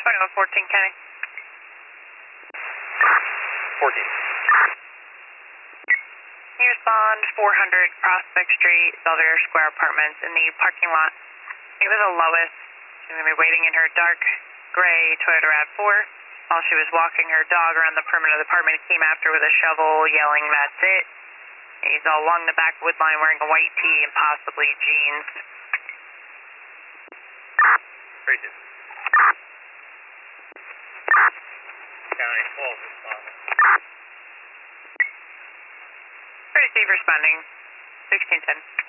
2114 County. 14. You respond 400 Prospect Street, Belvedere Square Apartments in the parking lot. It was a Lois. She was going to be waiting in her dark gray Toyota RAV4. While she was walking her dog around the perimeter of the apartment, he came after with a shovel, yelling, "That's it." He's all along the back wood line wearing a white tee and possibly jeans. Pretty good. County 12 responding. Pretty safe responding. 1610.